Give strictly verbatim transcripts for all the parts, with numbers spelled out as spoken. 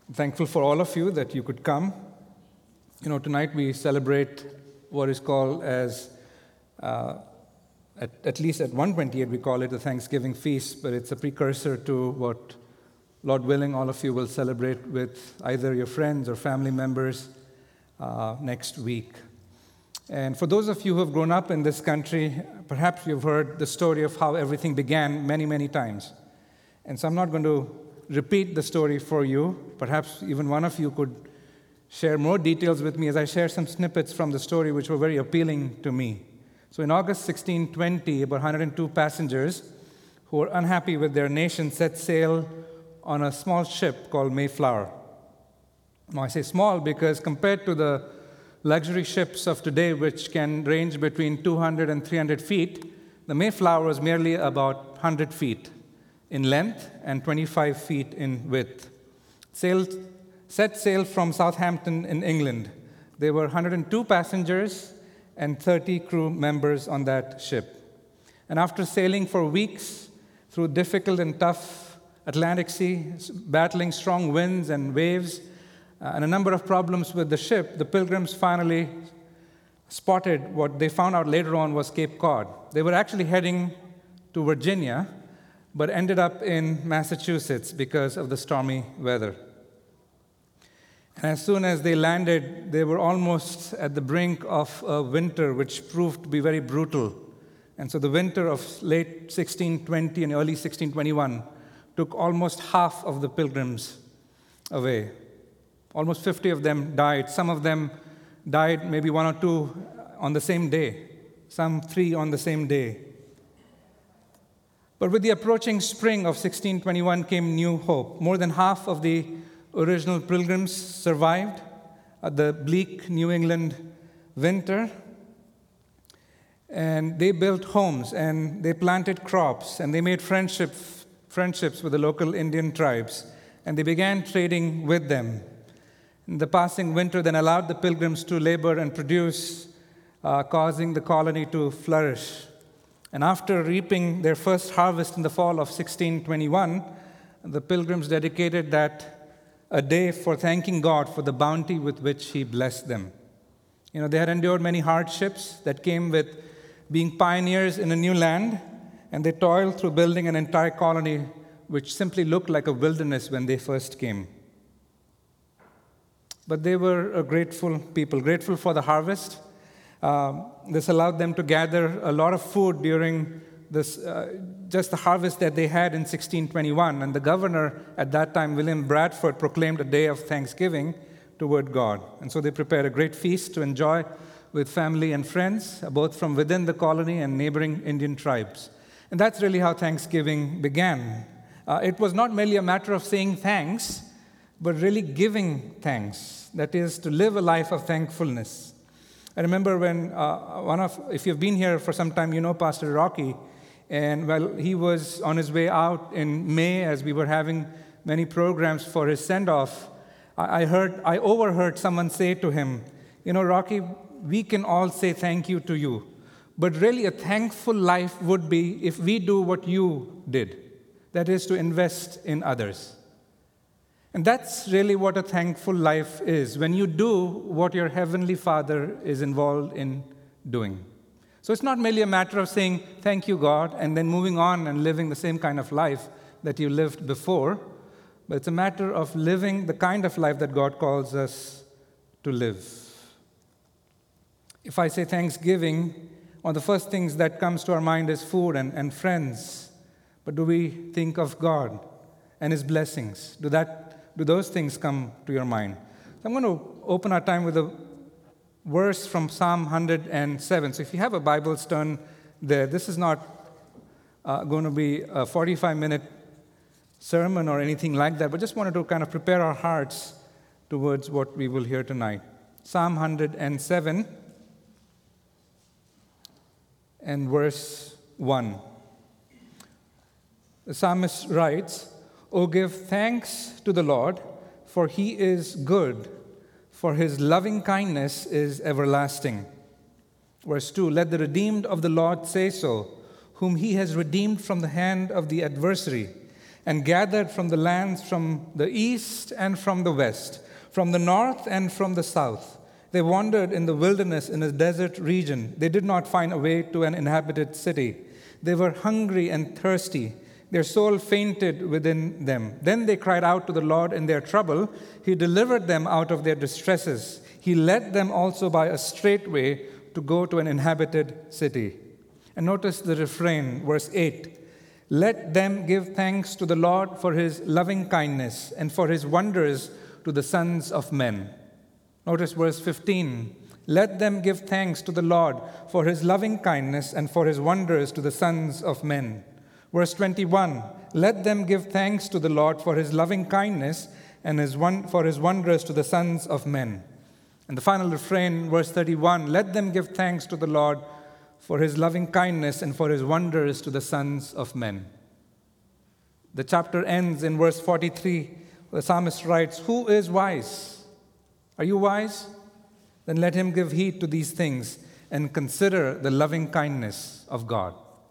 I'm thankful for all of you that you could come. You know, tonight we celebrate what is called as, uh, at, at least at one twenty-eight, we call it the Thanksgiving feast, but it's a precursor to what, Lord willing, all of you will celebrate with either your friends or family members uh, next week. And for those of you who have grown up in this country, perhaps you've heard the story of how everything began many, many times. And so I'm not going to repeat the story for you. Perhaps even one of you could share more details with me as I share some snippets from the story which were very appealing to me. So in August sixteen twenty, about one hundred two passengers who were unhappy with their nation set sail on a small ship called Mayflower. Now I say small because compared to the luxury ships of today, which can range between two hundred and three hundred feet, the Mayflower was merely about one hundred feet in length and twenty-five feet in width. Sailed, set sail from Southampton in England. There were one hundred two passengers and thirty crew members on that ship. And after sailing for weeks through difficult and tough Atlantic Sea, battling strong winds and waves, uh, and a number of problems with the ship, the Pilgrims finally spotted what they found out later on was Cape Cod. They were actually heading to Virginia, but ended up in Massachusetts because of the stormy weather. And as soon as they landed, they were almost at the brink of a winter which proved to be very brutal. And so the winter of late sixteen twenty and early sixteen twenty-one took almost half of the Pilgrims away. Almost fifty of them died. Some of them died maybe one or two on the same day, some three on the same day. But with the approaching spring of sixteen twenty-one came new hope. More than half of the original Pilgrims survived the bleak New England winter. And they built homes, and they planted crops, and they made friendship, friendships with the local Indian tribes, and they began trading with them. And the passing winter then allowed the Pilgrims to labor and produce, uh, causing the colony to flourish. And after reaping their first harvest in the fall of sixteen twenty-one, the Pilgrims dedicated that a day for thanking God for the bounty with which He blessed them. You know, they had endured many hardships that came with being pioneers in a new land, and they toiled through building an entire colony which simply looked like a wilderness when they first came. But they were a grateful people, grateful for the harvest. Um, this allowed them to gather a lot of food during this, uh, just the harvest that they had in sixteen twenty-one. And the governor at that time, William Bradford, proclaimed a day of thanksgiving toward God. And so they prepared a great feast to enjoy with family and friends, both from within the colony and neighboring Indian tribes. And that's really how Thanksgiving began. Uh, it was not merely a matter of saying thanks, but really giving thanks. That is, to live a life of thankfulness. I remember when uh, one of, if you've been here for some time, you know Pastor Rocky, and well, he was on his way out in May as we were having many programs for his send-off. I, I heard, I overheard someone say to him, you know, Rocky, we can all say thank you to you, but really a thankful life would be if we do what you did, that is to invest in others. And that's really what a thankful life is, when you do what your Heavenly Father is involved in doing. So it's not merely a matter of saying, thank you, God, and then moving on and living the same kind of life that you lived before, but it's a matter of living the kind of life that God calls us to live. If I say Thanksgiving, one of the first things that comes to our mind is food and, and friends. But do we think of God and His blessings? Do that Do those things come to your mind? So I'm going to open our time with a verse from Psalm one hundred seven. So if you have a Bible, turn there. This is not uh, going to be a forty-five minute sermon or anything like that, but just wanted to kind of prepare our hearts towards what we will hear tonight. Psalm one hundred seven and verse one. The psalmist writes, "O give thanks to the Lord, for He is good, for His loving kindness is everlasting." Verse two, "Let the redeemed of the Lord say so, whom He has redeemed from the hand of the adversary, and gathered from the lands from the east and from the west, from the north and from the south. They wandered in the wilderness in a desert region. They did not find a way to an inhabited city. They were hungry and thirsty. Their soul fainted within them. Then they cried out to the Lord in their trouble. He delivered them out of their distresses. He led them also by a straight way to go to an inhabited city. And notice the refrain, verse eight. Let them give thanks to the Lord for his loving kindness and for his wonders to the sons of men. Notice verse fifteen. Let them give thanks to the Lord for his loving kindness and for his wonders to the sons of men. Verse twenty-one. Let them give thanks to the Lord for his loving kindness and his one, for his wonders to the sons of men. And the final refrain, verse thirty-one. Let them give thanks to the Lord for his loving kindness and for his wonders to the sons of men. The chapter ends in verse forty-three. The psalmist writes, who is wise? Are you wise? Then let him give heed to these things and consider the loving kindness of God.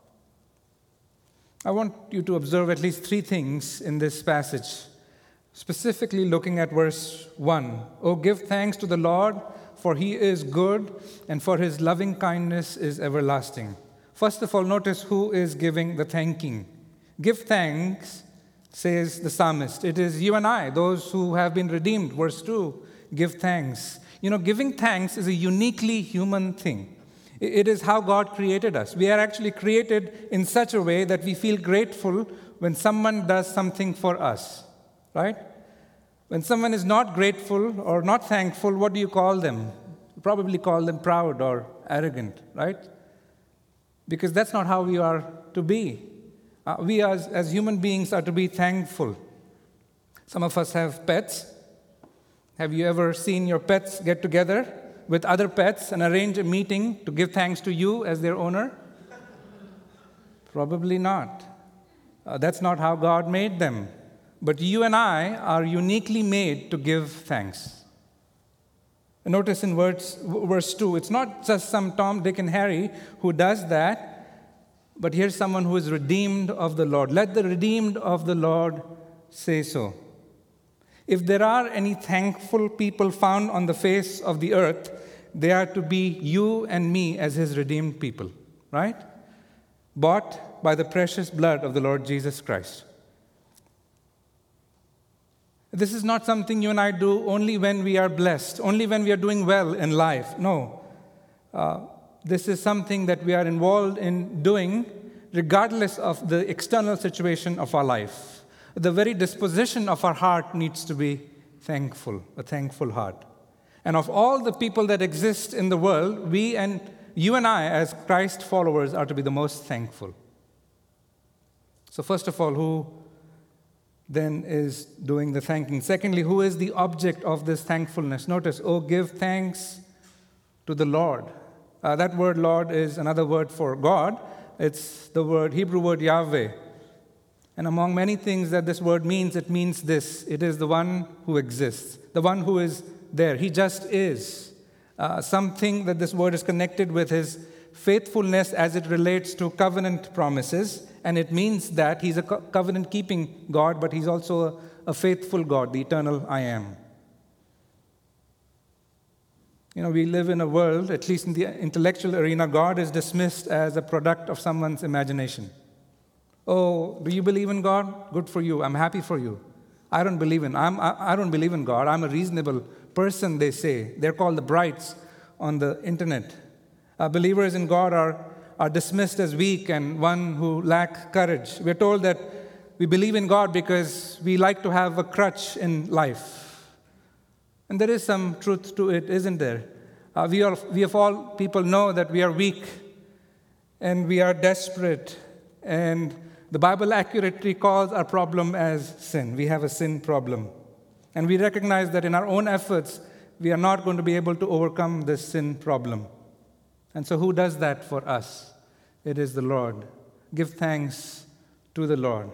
I want you to observe at least three things in this passage, specifically looking at verse one. Oh, give thanks to the Lord, for he is good, and for his loving kindness is everlasting. First of all, notice who is giving the thanking. Give thanks, says the psalmist. It is you and I, those who have been redeemed. Verse two, give thanks. You know, giving thanks is a uniquely human thing. It is how God created us. We are actually created in such a way that we feel grateful when someone does something for us, right? When someone is not grateful or not thankful, what do you call them? You probably call them proud or arrogant, right? Because that's not how we are to be. Uh, we as, as human beings are to be thankful. Some of us have pets. Have you ever seen your pets get together with other pets and arrange a meeting to give thanks to you as their owner? Probably not. Uh, that's not how God made them. But you and I are uniquely made to give thanks. And notice in verse, verse two, it's not just some Tom, Dick, and Harry who does that, but here's someone who is redeemed of the Lord. Let the redeemed of the Lord say so. If there are any thankful people found on the face of the earth, they are to be you and me as his redeemed people, right? Bought by the precious blood of the Lord Jesus Christ. This is not something you and I do only when we are blessed, only when we are doing well in life. No. Uh, this is something that we are involved in doing regardless of the external situation of our life. The very disposition of our heart needs to be thankful, a thankful heart. And of all the people that exist in the world, we and you and I, as Christ followers, are to be the most thankful. So first of all, who then is doing the thanking? Secondly, who is the object of this thankfulness? Notice, oh, give thanks to the Lord. Uh, that word Lord is another word for God. It's the word, Hebrew word Yahweh. And among many things that this word means, it means this. It is the one who exists, the one who is there. He just is. Uh, something that this word is connected with is faithfulness as it relates to covenant promises. And it means that he's a co- covenant-keeping God, but he's also a, a faithful God, the eternal I am. You know, we live in a world, at least in the intellectual arena, God is dismissed as a product of someone's imagination. Oh, do you believe in God? Good for you. I'm happy for you. I don't believe in I'm, I, I don't believe in God. I'm a reasonable person, they say. They're called the brights on the internet. Uh, believers in God are, are dismissed as weak and one who lack courage. We're told that we believe in God because we like to have a crutch in life. And there is some truth to it, isn't there? Uh, we, are, we of all people know that we are weak and we are desperate, and the Bible accurately calls our problem as sin. We have a sin problem. And we recognize that in our own efforts, we are not going to be able to overcome this sin problem. And so who does that for us? It is the Lord. Give thanks to the Lord.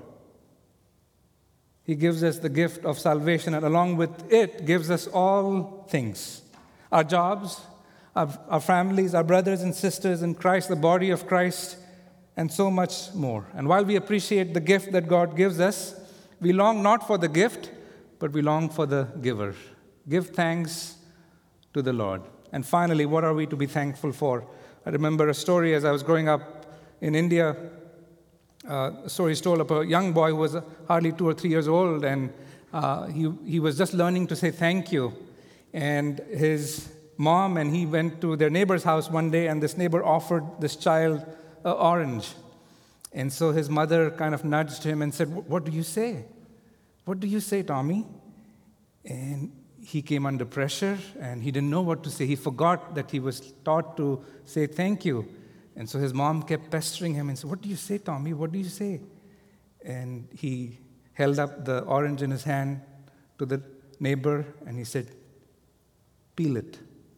He gives us the gift of salvation, and along with it, gives us all things. Our jobs, our, our families, our brothers and sisters in Christ, the body of Christ, and so much more. And while we appreciate the gift that God gives us, we long not for the gift, but we long for the giver. Give thanks to the Lord. And finally, what are we to be thankful for? I remember a story as I was growing up in India. Uh, a story is told of a young boy who was hardly two or three years old, and uh, he, he was just learning to say thank you. And his mom and he went to their neighbor's house one day, and this neighbor offered this child an orange. And so his mother kind of nudged him and said, "What do you say? What do you say, Tommy?" And he came under pressure, and he didn't know what to say. He forgot that he was taught to say thank you. And so his mom kept pestering him and said, "What do you say, Tommy? What do you say?" And he held up the orange in his hand to the neighbor, and he said, "Peel it."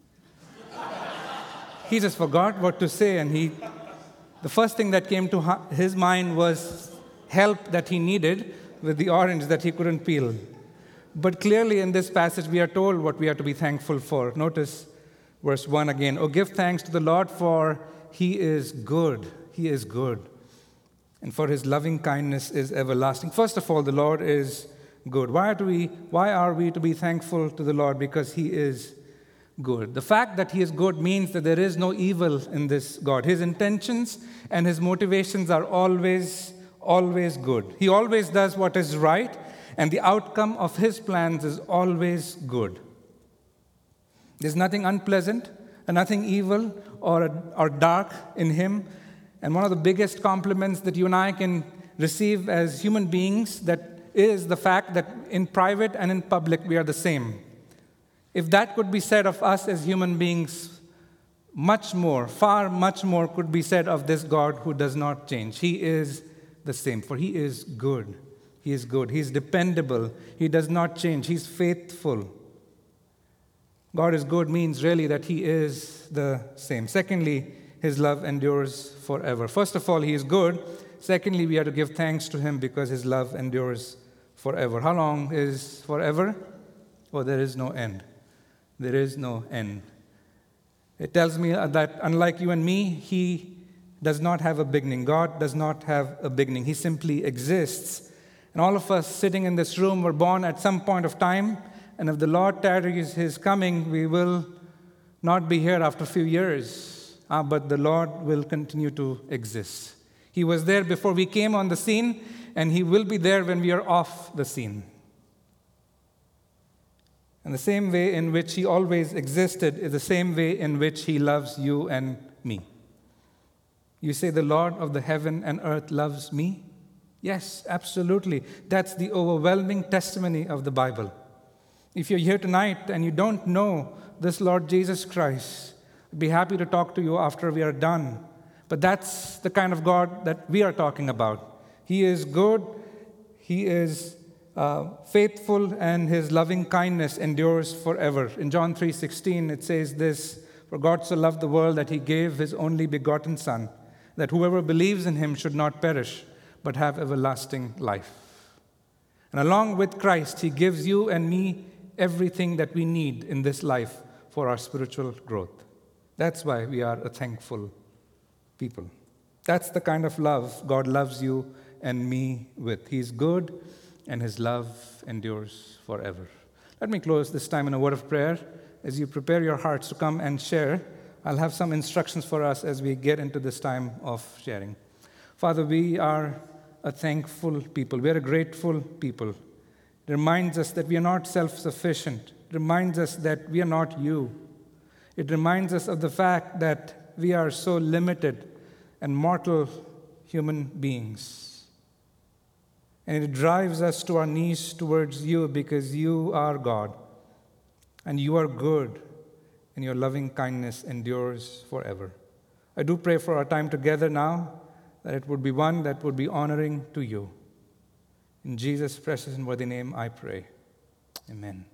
He just forgot what to say, and he, the first thing that came to his mind was help that he needed with the orange that he couldn't peel. But clearly in this passage, we are told what we are to be thankful for. Notice verse one again. "Oh, give thanks to the Lord, for he is good." He is good. And for his loving kindness is everlasting. First of all, the Lord is good. Why do we, why are we to be thankful to the Lord? Because he is good. The fact that he is good means that there is no evil in this God. His intentions and his motivations are always, always good. He always does what is right, and the outcome of his plans is always good. There's nothing unpleasant and nothing evil or, or dark in him. And one of the biggest compliments that you and I can receive as human beings, that is the fact that in private and in public we are the same. If that could be said of us as human beings, much more, far much more could be said of this God who does not change. He is the same, for he is good. He is good. He is dependable. He does not change. He's faithful. God is good means really that he is the same. Secondly, his love endures forever. First of all, he is good. Secondly, we are to give thanks to him because his love endures forever. How long is forever? Oh, there is no end. There is no end. It tells me that unlike you and me, he does not have a beginning. God does not have a beginning. He simply exists. And all of us sitting in this room were born at some point of time, and if the Lord tarries his coming, we will not be here after a few years, uh, but the Lord will continue to exist. He was there before we came on the scene, and he will be there when we are off the scene. And the same way in which he always existed is the same way in which he loves you and me. You say, "The Lord of the heaven and earth loves me?" Yes, absolutely. That's the overwhelming testimony of the Bible. If you're here tonight and you don't know this Lord Jesus Christ, I'd be happy to talk to you after we are done. But that's the kind of God that we are talking about. He is good. He is Uh, faithful, and his loving kindness endures forever. In John three sixteen, it says this, "For God so loved the world that he gave his only begotten Son, that whoever believes in him should not perish, but have everlasting life." And along with Christ, he gives you and me everything that we need in this life for our spiritual growth. That's why we are a thankful people. That's the kind of love God loves you and me with. He's good, and his love endures forever. Let me close this time in a word of prayer. As you prepare your hearts to come and share, I'll have some instructions for us as we get into this time of sharing. Father, we are a thankful people. We are a grateful people. It reminds us that we are not self-sufficient. It reminds us that we are not you. It reminds us of the fact that we are so limited and mortal human beings. And it drives us to our knees towards you because you are God, and you are good, and your loving kindness endures forever. I do pray for our time together now, that it would be one that would be honoring to you. In Jesus' precious and worthy name I pray. Amen.